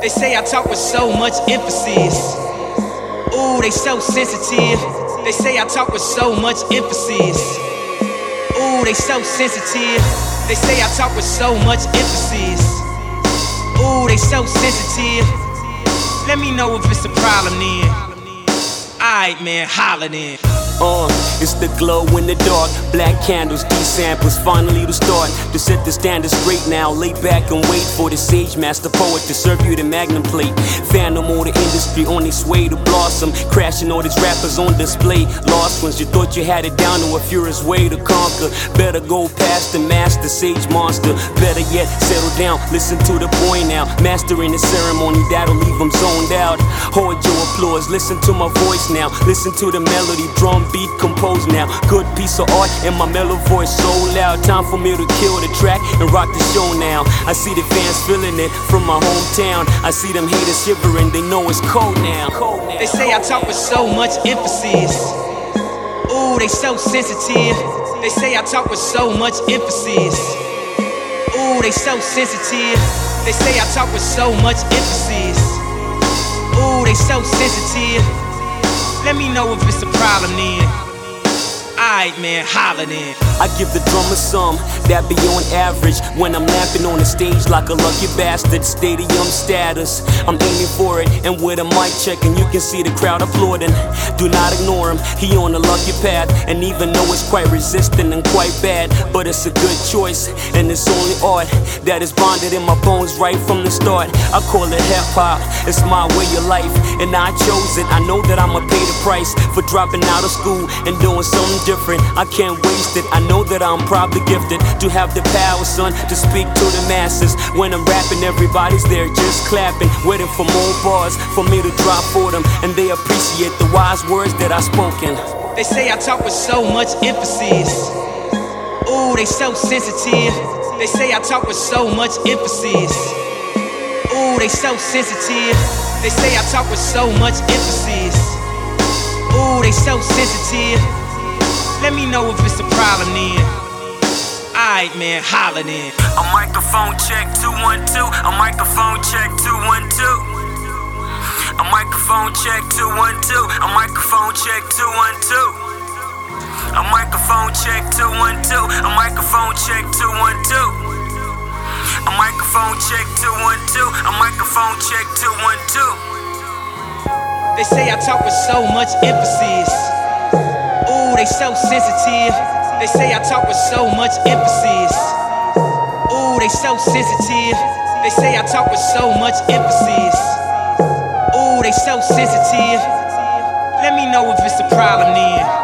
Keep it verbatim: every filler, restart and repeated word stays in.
They say I talk with so much emphasis. Ooh, they so sensitive. They say I talk with so much emphasis. Ooh, they so sensitive. They say I talk with so much emphasis. Ooh, they so sensitive. Let me know if it's a problem then. Alright, man, holla then. Uh, it's the glow in the dark, black candles, these samples, finally to start. To set the standard straight now, lay back and wait for the sage master poet to serve you the magnum plate. Phantom or the industry on its way to blossom, crashing all these rappers on display. Lost ones, you thought you had it down to a furious way to conquer. Better go past the master, sage monster. Better yet, settle down, listen to the boy now. Mastering the ceremony, that'll leave them zoned out. Hold your applause, listen to my voice now. Listen to the melody, drum beat composed now. Good piece of art and my mellow voice so loud. Time for me to kill the track and rock the show now. I see the fans feeling it from my hometown. I see them haters shivering, they know it's cold now. Cold now. They say I talk with so much emphasis. Ooh, they so sensitive. They say I talk with so much emphasis. Ooh, they so sensitive. They say I talk with so much emphasis. Ooh, they so sensitive. Let me know if it's a problem then. Alright, man, holla then. I give the drummer some that be on average when I'm napping on the stage like a lucky bastard. Stadium status, I'm aiming for it, and with a mic check and you can see the crowd applauding. Do not ignore him, he on a lucky path, and even though it's quite resistant and quite bad, but it's a good choice, and it's only art that is bonded in my bones right from the start. I call it hip hop, it's my way of life, and I chose it. I know that I'ma pay the price for dropping out of school and doing something different. I can't waste it. I know that I'm probably gifted to have the power, son, to speak to the masses. When I'm rapping, everybody's there just clapping, waiting for more bars for me to drop for them, and they appreciate the wise words that I've spoken. They say I talk with so much emphasis. Ooh, they so sensitive. They say I talk with so much emphasis. Ooh, they so sensitive. They say I talk with so much emphasis. Ooh, they so sensitive. Let me know if it's a problem then. Alright, man, holla then. A microphone check, two one two. A microphone check, two one two. A microphone check, two one two. A microphone check, two one two. A microphone check, two one two. A microphone check, two one two. A microphone check, two one two. A microphone check, two one two. They say I talk with so much emphasis. Ooh, they so sensitive. They say I talk with so much emphasis. Ooh, they so sensitive. They say I talk with so much emphasis. Ooh, they so sensitive. Let me know if it's a problem then.